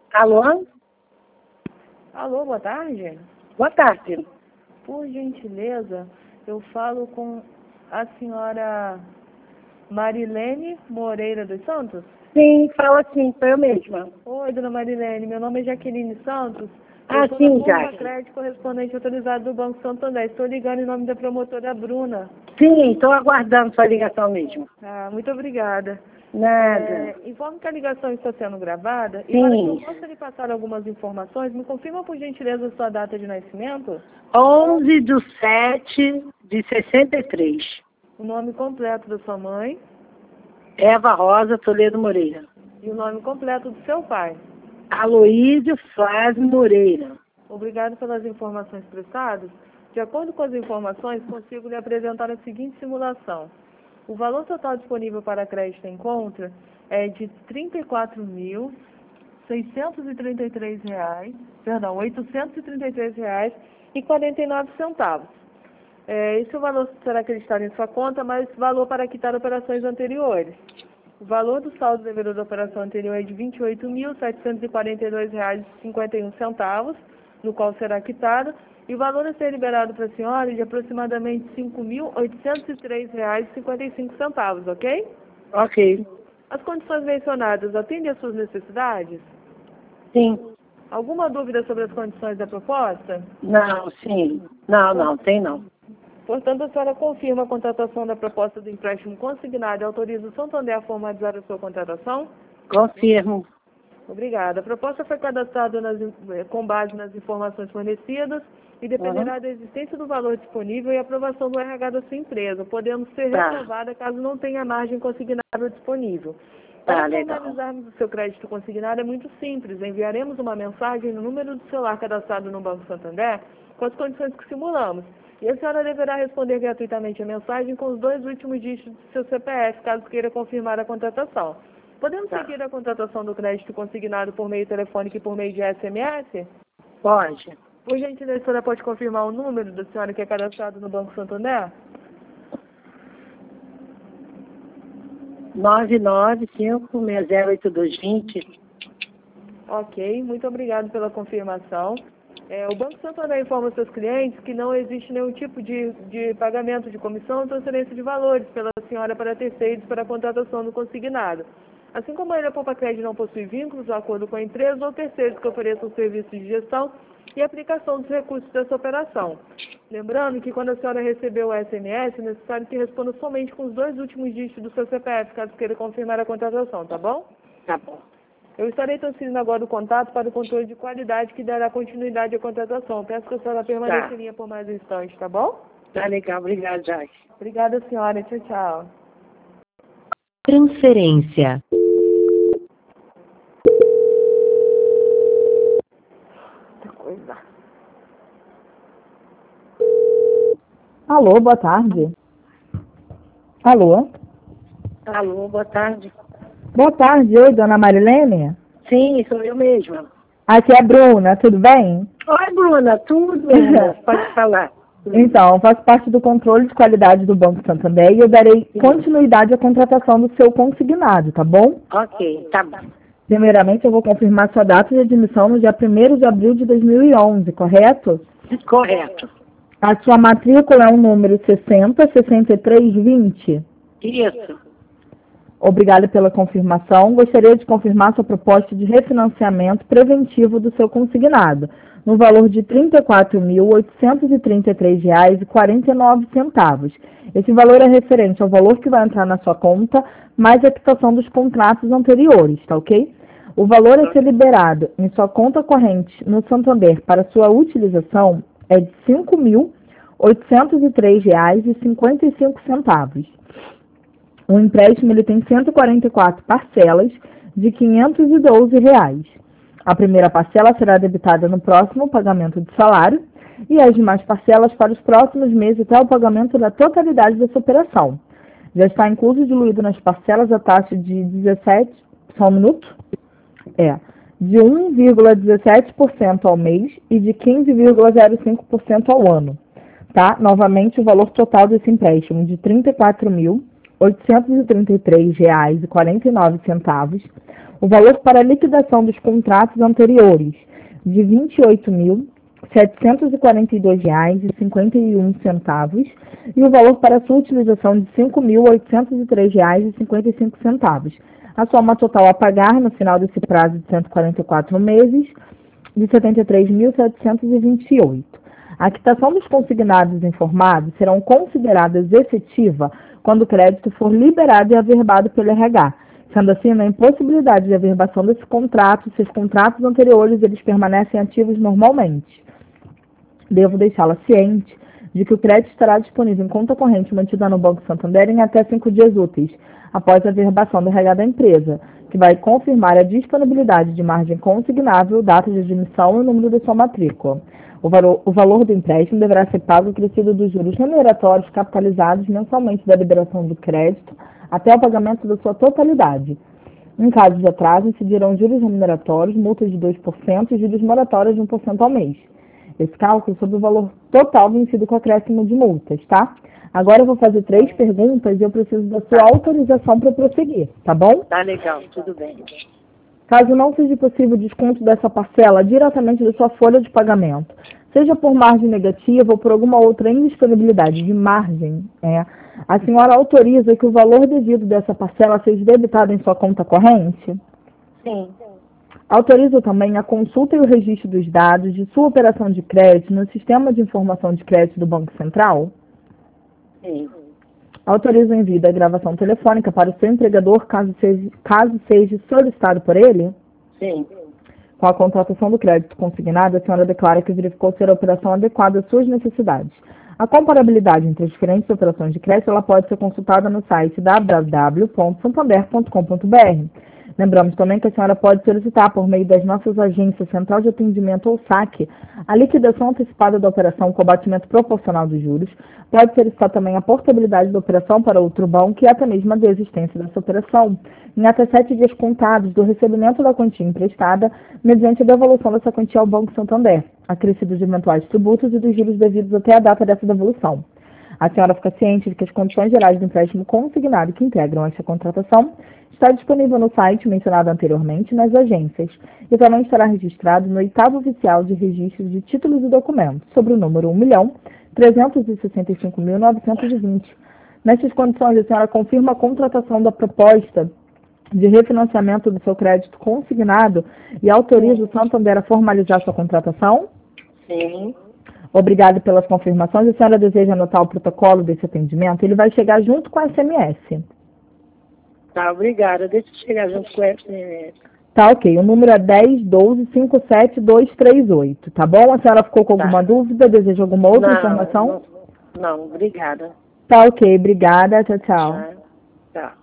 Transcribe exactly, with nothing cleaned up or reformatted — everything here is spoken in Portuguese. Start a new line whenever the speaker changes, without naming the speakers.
Alô?
Alô, boa tarde.
Boa tarde.
Por gentileza, eu falo com a senhora Marilene Moreira dos Santos?
Sim, fala sim, foi eu mesma.
Oi, dona Marilene, meu nome é Jaqueline Santos.
Ah,
Eu sou
sim,
da Forma
Jaque.
Crédito correspondente autorizado do Banco Santander. Estou ligando em nome da promotora Bruna.
Sim, estou aguardando sua ligação mesmo.
Ah, muito obrigada.
Nada.
É, informo que a ligação está sendo gravada e
Sim.
para que eu possa lhe passar algumas informações, me confirma por gentileza a sua data de nascimento,
onze de sete de sessenta e três.
o nome completo da sua mãe
Eva Rosa Toledo Moreira.
e o nome completo do seu pai.
Aloísio Flávio Moreira.
Obrigado pelas informações prestadas. De acordo com as informações, consigo lhe apresentar a seguinte simulação. O valor total disponível para crédito em conta é de trinta e quatro mil seiscentos e trinta e três reais, perdão, oitocentos e trinta e três reais e quarenta e nove centavos. É, esse é o valor que será acreditado em sua conta, mas valor para quitar operações anteriores. O valor do saldo devedor da operação anterior é de vinte e oito mil setecentos e quarenta e dois reais e cinquenta e um centavos, no qual será quitado, e o valor a ser liberado para a senhora é de aproximadamente cinco mil oitocentos e três reais e cinquenta e cinco centavos, ok?
Ok.
As condições mencionadas atendem às suas necessidades?
Sim.
Alguma dúvida sobre as condições da proposta?
Não, sim. Não, não, tem não.
Portanto, a senhora confirma a contratação da proposta do empréstimo consignado e autoriza o Santander a formalizar a sua contratação?
Confirmo.
Obrigada. A proposta foi cadastrada nas, com base nas informações fornecidas e dependerá
Uhum.
da existência do valor disponível e aprovação do R H da sua empresa, podendo ser
Tá.
reprovada caso não tenha margem consignável disponível.
Tá,
Para
legal.
formalizarmos o seu crédito consignado é muito simples. Enviaremos uma mensagem no número do celular cadastrado no Banco Santander com as condições que simulamos. E a senhora deverá responder gratuitamente a mensagem com os dois últimos dígitos do seu C P F, caso queira confirmar a contratação. Podemos
Tá.
seguir a contratação do crédito consignado por meio telefônico e por meio de S M S?
Pode.
Por gentileza, a senhora pode confirmar o número da senhora que é cadastrado no Banco Santander?
nove nove cinco seis zero oito dois dois zero.
Ok, muito obrigado pela confirmação. É, o Banco Santander informa aos seus clientes que não existe nenhum tipo de, de pagamento de comissão ou transferência de valores pela senhora para terceiros para a contratação do consignado. Assim como a Ilha Poupa Crédito não possui vínculos de acordo com a empresa ou terceiros que ofereçam serviços de gestão e aplicação dos recursos dessa operação. Lembrando que quando a senhora recebeu o S M S, é necessário que responda somente com os dois últimos dígitos do seu C P F, caso queira confirmar a contratação, tá bom?
Tá bom.
Eu estarei transferindo agora o contato para o controle de qualidade que dará continuidade à contratação. Peço que a senhora permaneça
Tá.
em linha por mais um instante, tá bom?
Tá legal. Obrigado, Jaque.
Obrigada, senhora. Tchau, tchau.
Transferência.
Outra coisa.
Alô, boa tarde. Alô?
Alô, boa tarde.
Boa tarde, oi, dona Marilene?
Sim, sou eu mesma.
Aqui é a Bruna, tudo bem?
Oi, Bruna, tudo bem? Pode falar.
Então, eu faço parte do controle de qualidade do Banco Santander e eu darei continuidade à contratação do seu consignado, tá bom?
Ok, tá bom.
Primeiramente, eu vou confirmar sua data de admissão no dia primeiro de abril de dois mil e onze, correto?
Correto.
A sua matrícula é o número sessenta, sessenta e três, vinte.
Isso.
Obrigada pela confirmação. Gostaria de confirmar sua proposta de refinanciamento preventivo do seu consignado, no valor de trinta e quatro mil oitocentos e trinta e três reais e quarenta e nove centavos. Esse valor é referente ao valor que vai entrar na sua conta, mais a quitação dos contratos anteriores, tá ok? O valor a ser liberado em sua conta corrente no Santander para sua utilização é de cinco mil oitocentos e três reais e cinquenta e cinco centavos. O empréstimo ele tem cento e quarenta e quatro parcelas de quinhentos e doze reais. A primeira parcela será debitada no próximo pagamento de salário e as demais parcelas para os próximos meses até o pagamento da totalidade dessa operação. Já está incluso e diluído nas parcelas a taxa de dezessete, só um minuto, é, de um vírgula dezessete por cento ao mês e de quinze vírgula zero cinco por cento ao ano. Tá? Novamente, o valor total desse empréstimo de trinta e quatro mil oitocentos e trinta e três reais e quarenta e nove centavos. O valor para a liquidação dos contratos anteriores de vinte e oito mil setecentos e quarenta e dois reais e cinquenta e um centavos e o valor para sua utilização de cinco mil oitocentos e três reais e cinquenta e cinco centavos. A soma total a pagar no final desse prazo de cento e quarenta e quatro meses de setenta e três mil setecentos e vinte e oito. A quitação dos consignados informados serão consideradas efetiva quando o crédito for liberado e averbado pelo R H. Sendo assim, na impossibilidade de averbação desse contrato, se os contratos anteriores eles permanecem ativos normalmente. Devo deixá-la ciente de que o crédito estará disponível em conta corrente mantida no Banco Santander em até cinco dias úteis, após a averbação do R H da empresa, que vai confirmar a disponibilidade de margem consignável, data de admissão e o número da sua matrícula. O valor, o valor do empréstimo deverá ser pago acrescido dos juros remuneratórios capitalizados mensalmente da liberação do crédito até o pagamento da sua totalidade. Em caso de atraso, incidirão juros remuneratórios, multas de dois por cento e juros moratórios de um por cento ao mês. Esse cálculo sobre o valor total vencido com acréscimo de multas, tá? Agora eu vou fazer três perguntas e eu preciso da sua autorização para prosseguir, tá bom?
Tá legal, tudo bem.
Caso não seja possível o desconto dessa parcela diretamente da sua folha de pagamento, seja por margem negativa ou por alguma outra indisponibilidade de margem, é, a senhora autoriza que o valor devido dessa parcela seja debitado em sua conta corrente?
Sim.
Autoriza também a consulta e o registro dos dados de sua operação de crédito no Sistema de Informação de Crédito do Banco Central?
Sim.
Autoriza o envio da gravação telefônica para o seu empregador, caso seja, caso seja solicitado por ele?
Sim.
Com a contratação do crédito consignado, a senhora declara que verificou ser a operação adequada às suas necessidades. A comparabilidade entre as diferentes operações de crédito ela pode ser consultada no site w w w ponto santander ponto com ponto b r. Lembramos também que a senhora pode solicitar, por meio das nossas agências Central de Atendimento ou SAC, a liquidação antecipada da operação com abatimento proporcional dos juros. Pode solicitar também a portabilidade da operação para outro banco e até mesmo a desistência dessa operação, em até sete dias contados do recebimento da quantia emprestada, mediante a devolução dessa quantia ao Banco Santander, acrescidos de eventuais tributos e dos juros devidos até a data dessa devolução. A senhora fica ciente de que as condições gerais do empréstimo consignado que integram esta contratação está disponível no site mencionado anteriormente nas agências e também estará registrado no oitavo oficial de registro de títulos e documentos, sobre o número um milhão trezentos e sessenta e cinco mil novecentos e vinte. Nestas condições, a senhora confirma a contratação da proposta de refinanciamento do seu crédito consignado e autoriza o Santander a formalizar sua contratação?
Sim.
Obrigada pelas confirmações. A senhora deseja anotar o protocolo desse atendimento? Ele vai chegar junto com a S M S.
Tá, obrigada. Deixa eu chegar junto com o S M S.
Tá, ok. O número é dez doze cinquenta e sete dois três oito, tá bom? A senhora ficou com alguma
Tá.
dúvida? Deseja alguma outra
Não,
informação?
Não, não, obrigada.
Tá, ok. Obrigada. Tchau, tchau.
Tá. Tá.